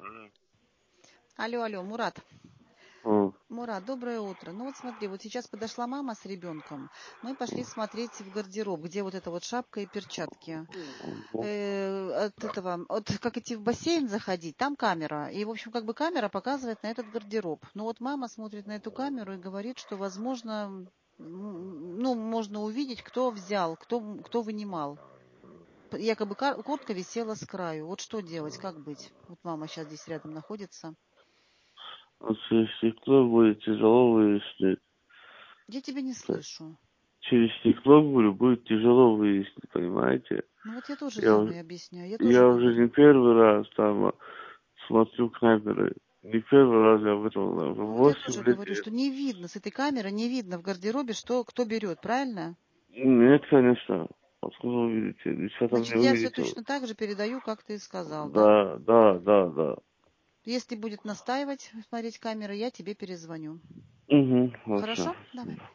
Алло, алло, Мурат. М. Мурат, доброе утро. Ну вот смотри, вот сейчас подошла мама с ребенком. Мы пошли смотреть в гардероб, где вот эта вот шапка и перчатки. От этого, от как идти в бассейн заходить, там камера. И, в общем, как бы камера показывает на этот гардероб. Но вот мама смотрит на эту камеру и говорит, что, возможно, ну, можно увидеть, кто взял, кто вынимал. Якобы куртка висела с краю. Вот что делать, как быть? Вот мама сейчас здесь рядом находится. Через стекло будет тяжело выяснить. Я тебя не слышу. Через стекло, говорю, будет тяжело выяснить, понимаете? Ну вот я тоже Я, маме объясняю, я тоже я уже говорю. не первый раз там смотрю камеры. Не первый раз я в этом уже Ну вот я 8 тоже лет. говорю, что не видно с этой камеры, не видно в гардеробе, что кто берет, правильно? Нет, конечно. Откуда вы видите? Ничего там не Значит, я все увидите. точно так же передаю, как ты сказал, да? Да, да, да, да. Если будет настаивать, смотреть камеры, я тебе перезвоню. Угу, хорошо. Хорошо? Давай.